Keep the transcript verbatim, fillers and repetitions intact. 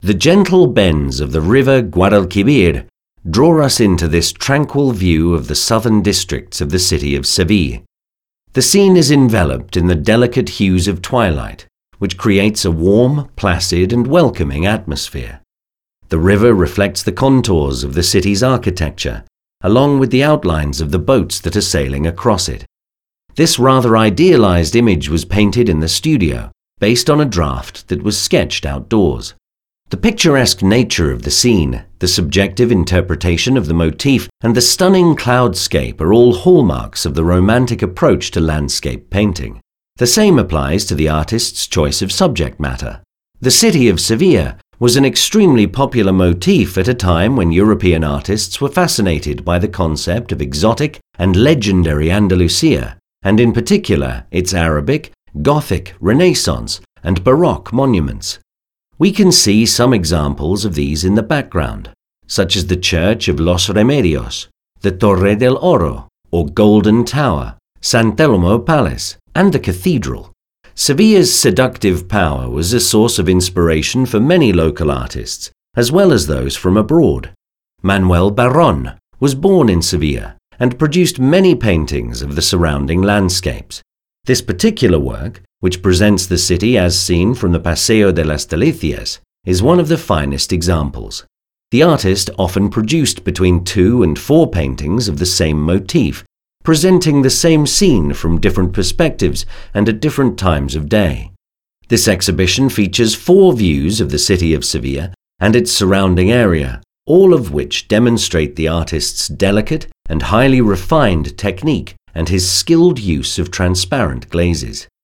The gentle bends of the river Guadalquivir draw us into this tranquil view of the southern districts of the city of Seville. The scene is enveloped in the delicate hues of twilight, which creates a warm, placid, and welcoming atmosphere. The river reflects the contours of the city's architecture, along with the outlines of the boats that are sailing across it. This rather idealized image was painted in the studio, based on a draft that was sketched outdoors. The picturesque nature of the scene, the subjective interpretation of the motif, and the stunning cloudscape are all hallmarks of the romantic approach to landscape painting. The same applies to the artist's choice of subject matter. The city of Sevilla was an extremely popular motif at a time when European artists were fascinated by the concept of exotic and legendary Andalusia, and in particular its Arabic, Gothic, Renaissance, and Baroque monuments. We can see some examples of these in the background, such as the Church of Los Remedios, the Torre del Oro, or Golden Tower, San Telmo Palace, and the cathedral. Sevilla's seductive power was a source of inspiration for many local artists, as well as those from abroad. Manuel Barron was born in Sevilla and produced many paintings of the surrounding landscapes. This particular work, which presents the city as seen from the Paseo de las Delicias, is one of the finest examples. The artist often produced between two and four paintings of the same motif, presenting the same scene from different perspectives and at different times of day. This exhibition features four views of the city of Sevilla and its surrounding area, all of which demonstrate the artist's delicate and highly refined technique and his skilled use of transparent glazes.